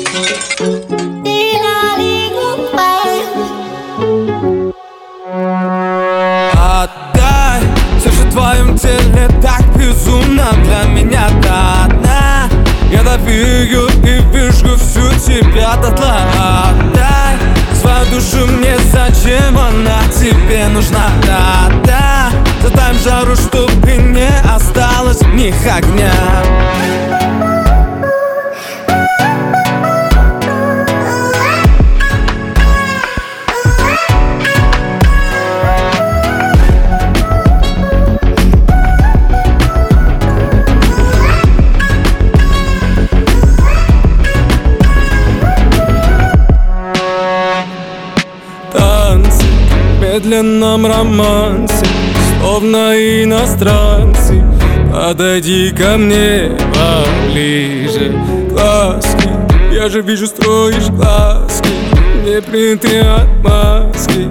Отдай все же в твоем теле так безумно. Для меня ты одна. Я допью и выжгу всю тебя дотла. Отдай свою душу мне, зачем она тебе нужна? Да, задай жару, чтобы не осталось в них огня. Танцы в медленном романсе, словно иностранцы. Подойди ко мне поближе. Глазки, я же вижу, строишь глазки, не приняты отмазки.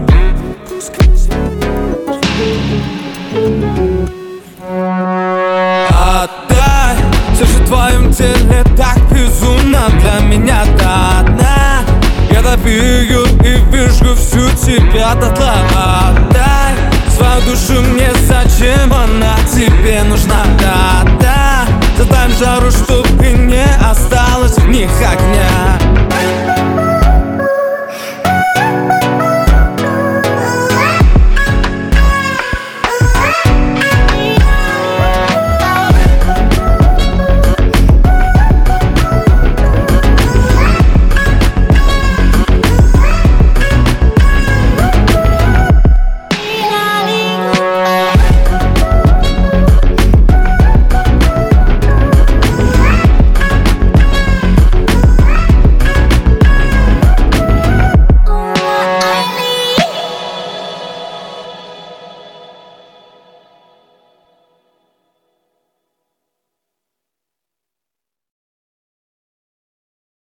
Отдай все же в твоем теле так безумно. Для меня ты одна. Я допью и выжгу всю тебя дотла.